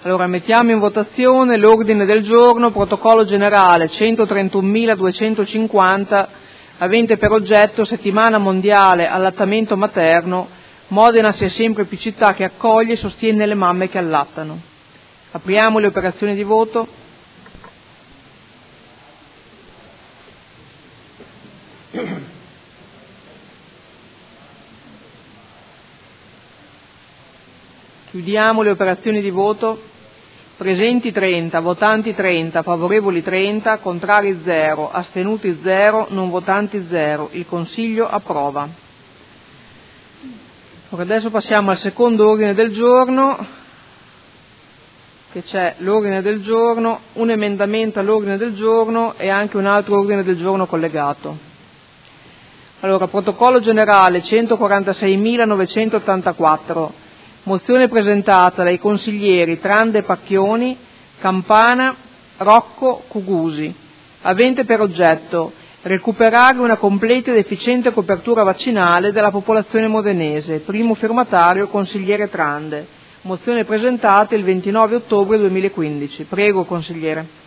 Allora mettiamo in votazione l'ordine del giorno, protocollo generale 131.250, avente per oggetto Settimana Mondiale Allattamento Materno, Modena sia sempre più città che accoglie e sostiene le mamme che allattano. Apriamo le operazioni di voto. Chiudiamo le operazioni di voto. Presenti 30, votanti 30, favorevoli 30, contrari 0, astenuti 0, non votanti 0. Il Consiglio approva. Adesso passiamo al secondo ordine del giorno, che c'è l'ordine del giorno, un emendamento all'ordine del giorno e anche un altro ordine del giorno collegato. Allora, protocollo generale 146.984, mozione presentata dai consiglieri Trande Pacchioni, Campana, Rocco, Cugusi, avente per oggetto recuperare una completa ed efficiente copertura vaccinale della popolazione modenese, primo firmatario consigliere Trande, mozione presentata il 29 ottobre 2015. Prego, consigliere.